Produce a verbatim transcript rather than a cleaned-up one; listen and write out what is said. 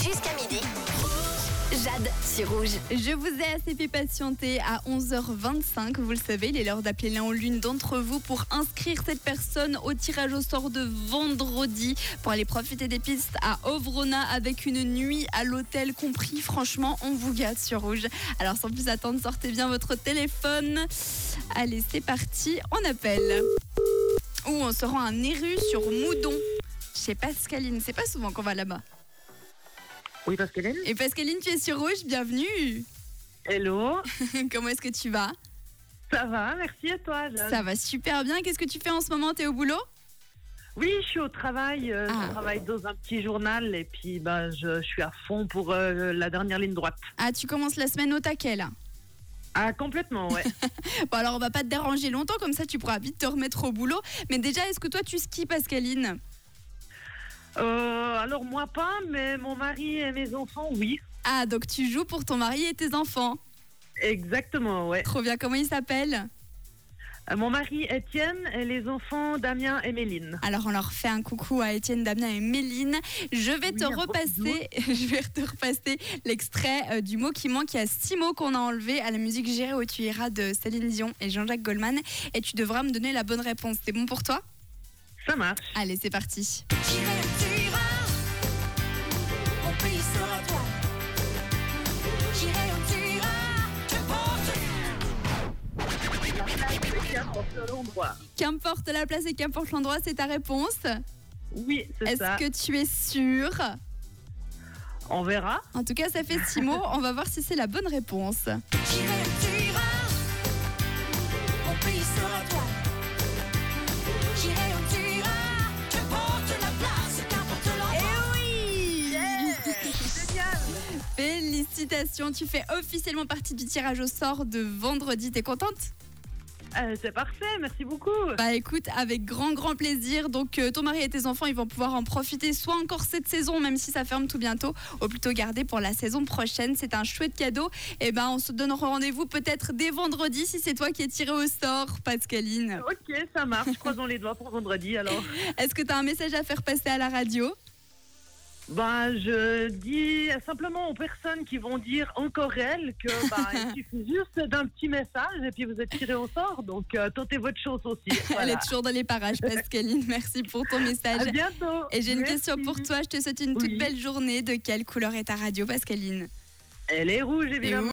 Jusqu'à midi. Jade sur Rouge. Je vous ai assez fait patienter à onze heures vingt-cinq. Vous le savez, il est l'heure d'appeler l'un ou l'une d'entre vous pour inscrire cette personne au tirage au sort de vendredi pour aller profiter des pistes à Ovrona avec une nuit à l'hôtel compris. Franchement, on vous gâte sur Rouge. Alors sans plus attendre, sortez bien votre téléphone. Allez, c'est parti, on appelle. Ou on se rend à Néru sur Moudon chez Pascaline. C'est pas souvent qu'on va là-bas. Oui, Pascaline. Et Pascaline, tu es sur Rouge, bienvenue. Hello. Comment est-ce que tu vas ? Ça va, merci à toi. Jade. Ça va super bien. Qu'est-ce que tu fais en ce moment ? T'es au boulot ? Oui, je suis au travail. Euh, Ah. Je travaille dans un petit journal et puis bah, je, je suis à fond pour euh, la dernière ligne droite. Ah, tu commences la semaine au taquet là. Ah, complètement, ouais. Bon alors on va pas te déranger longtemps, comme ça tu pourras vite te remettre au boulot. Mais déjà, est-ce que toi tu skis, Pascaline ? euh, alors moi pas, mais mon mari et mes enfants, oui. Ah, donc tu joues pour ton mari et tes enfants. Exactement, ouais. Trop bien, comment ils s'appellent ? Euh, mon mari Étienne et les enfants Damien et Méline. Alors on leur fait un coucou à Étienne, Damien et Méline. Je vais Oui, te un gros repasser, je vais te repasser l'extrait euh, du mot qui manque. Il y a six mots qu'on a enlevés à la musique J'irai où tu iras de Céline Dion et Jean-Jacques Goldman. Et tu devras me donner la bonne réponse. C'est bon pour toi ? Ça marche. Allez, c'est parti. J'irai où tu iras, mon pays sera toi. J'irai où tu iras, je porte. L'endroit. Qu'importe la place et qu'importe l'endroit, c'est ta réponse. Oui, c'est Est-ce ça. que tu es sûr ? On verra. En tout cas, ça fait six mots. On va voir si c'est la bonne réponse. J'irai où tu iras, mon pays sera toi. J'irai où tu iras, je porte la place, qu'importe l'endroit. Oui ! Génial. Félicitations, tu fais officiellement partie du tirage au sort de vendredi. T'es contente ? Euh, c'est parfait, merci beaucoup. Bah écoute, avec grand grand plaisir. Donc euh, ton mari et tes enfants, ils vont pouvoir en profiter soit encore cette saison, même si ça ferme tout bientôt, ou plutôt garder pour la saison prochaine. C'est un chouette cadeau. Et ben on se donne rendez-vous peut-être dès vendredi si c'est toi qui es tiré au sort, Pascaline. Ok, ça marche. Croisons les doigts pour vendredi alors. Est-ce que tu as un message à faire passer à la radio ? Ben, je dis simplement aux personnes qui vont dire encore elles que bah, il suffit juste d'un petit message et puis vous êtes tiré au sort. Donc, euh, tentez votre chance aussi. Elle Voilà. est toujours dans les parages, Pascaline. Merci pour ton message. À bientôt. Et j'ai une Merci. question pour toi. Je te souhaite une toute Oui. belle journée. De quelle couleur est ta radio, Pascaline ? Elle est rouge, évidemment.